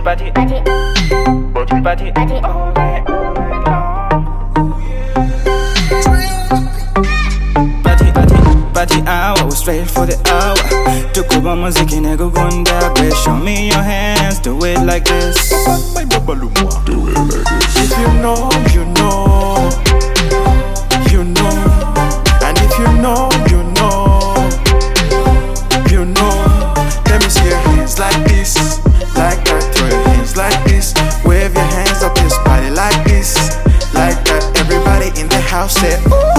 party, party, party, party, party all night long. Party, party, party hour, straight for the hour. Tukuba muziki negugunda, babe. Show me your hands, do it like this. Do it like this. If you know, you know. You know. And if you know, you know. You know. Let me see your hands like this, like that. Throw your hands like this. Wave your hands up this body like this, like that. Everybody in the house say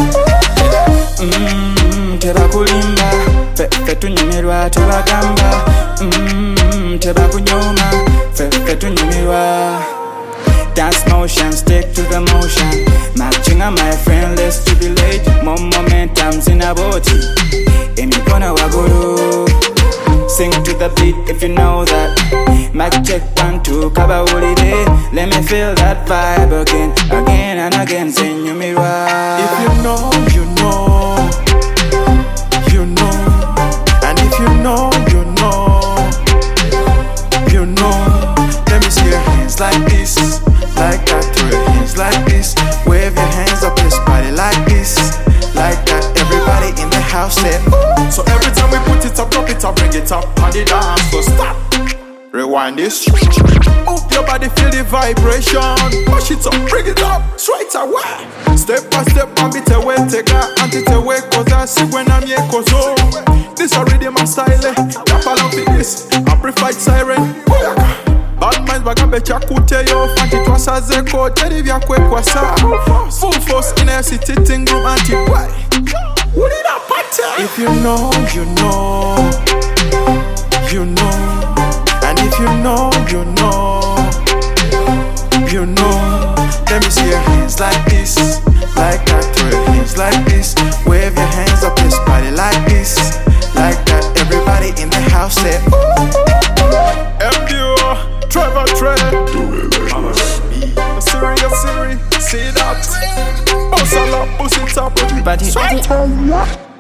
teba kulimba, fe tunyumirwa tubagamba. Teba kunyoma, fe tunyumirwa. Dance motion, stick to the motion. Matching on my friend, let's jubilate. More momentums in a body. Emikono waguru. Sing to the beat if you know that. Mic check 1, 2, kaba holiday. Let me feel that vibe again, again and again. Sing you me right. if you know, you know. You know. And if you know, you know. You know. Let me see your hands like this, like that. Throw your hands like this. Wave your hands up this body like this, like that. Everybody in the house say so every time we put it up, drop it up, bring it up on the dance. So stop, rewind this. Move your body, feel the vibration. Push it up, bring it up, straight away. Step by step, and beat away, take a anti-away. Cause I see when I'm here, cause this already my style. Tap along for this, amplified siren. Bad minds bagambe chakute yo. Fanti twasa zeko, tedi vya kwe kwa sa. Full force in a city ting room anti-why. What did I party? If you know, you know. You know. And if you know, you know. You know. Let me see your hands like this, like that. Throw your hands like this. Wave your hands up this body like this, like that. Everybody in the house say MDO, Trevor Trey. Serious, see that? Boss a lot, pussy top. Party, party.